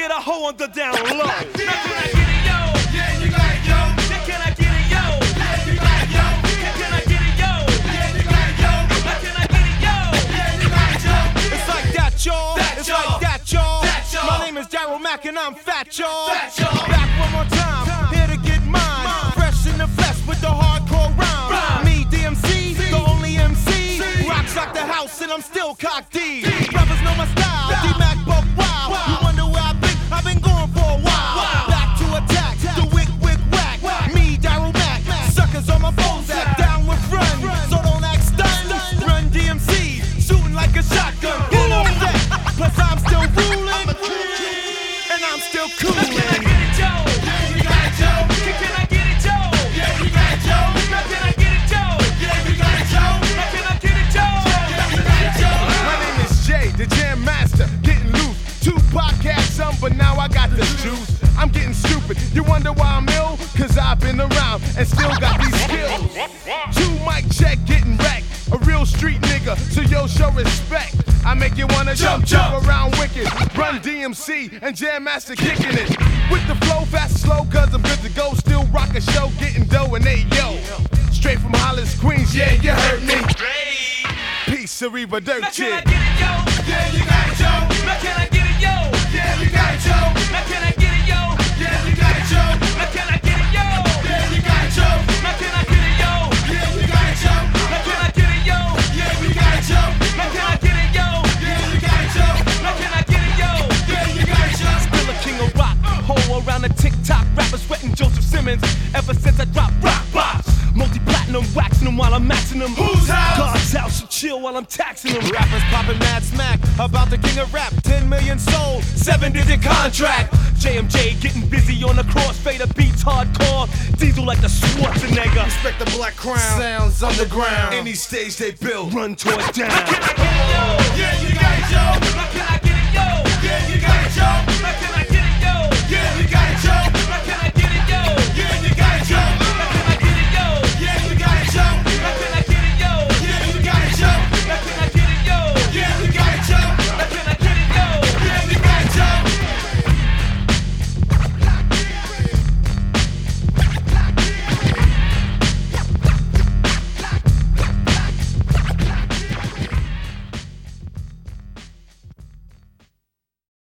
get a hoe on the down low. Now can I get it, yo? Yeah, you got it, yo. Now can I get it, yo? Yeah, you got it, yo. Now can I get it, yo? Yeah, you got it, yo. Now can I get it, yo? Yeah, you got it, yo. It's like that, y'all. It's like that, y'all. That, y'all. My name is Daryl Mack and I'm fat, y'all. Fat, y'all. Back one more time, here to get mine. Fresh in the flesh with the hardcore rhyme. Me, DMC, the only MC. Rocks like the house and I'm still cock D. Brothers know my style, D-Mac buck wild. You wonder where I've been going for a while. Back to attack, the wick, whack. Me, Daryl Mack, suckers on my phones act down with run. So don't act stunned, run DMC, shooting like a shotgun. Full on deck, plus I'm still ruling, and I'm still coolin'. Can I get it, yo? Yeah, you got it, yo. Can I get it, yo? Yeah, you got it, yo. Now can I get it, yo? Yeah, you got it, yo. Now can I get it, yo? Yeah, you got it, yo. My name is Jay, the Jam Master, getting loose. 2 podcasts, but now I got the juice. I'm getting stupid. You wonder why I'm ill? Cause I've been around and still got these skills. 2 mic check, getting wrecked. A real street nigga, so yo, show respect. I make you wanna jump around wicked. Run DMC and Jam Master kicking it. With the flow, fast and slow, cause I'm good to go. Still rock a show, getting dough and they yo. Straight from Hollis, Queens, yeah, you heard me. Peace, Arriba, Dirt Now can I Chick. get it, yo? Yeah, you got it, yo. Now can I get it, yo? Yeah, you got it, yo. Now can I get it, yo? Yeah, you got it, yo. Now can I get it, yo? Yeah, you got it, yo. Now can I get it, yo? Yeah, you got it, yo. Now can I get it, yo? Yeah, you got it, yo. Now can I get it, yo? Yeah, you got it, yo. Now can I get it, yo? Yeah, you got it, yo. Still a king of rock, hole around the TikTok. Rappers sweating Joseph Simmons ever since I dropped rock box. Multi-platinum, waxing them while I'm maxing them. Whose house? God's house, so chill while I'm taxing them. Rappers popping mad smack about the king of rap. 10 million sold, 7-digit contract. JMJ getting busy on the crossfader, beats hardcore. Diesel like the Schwarzenegger. Respect the Black Crown. Sounds underground. Any stage they build. Run towards down. Can I get it, yo? Yeah, you got it, yo. Now can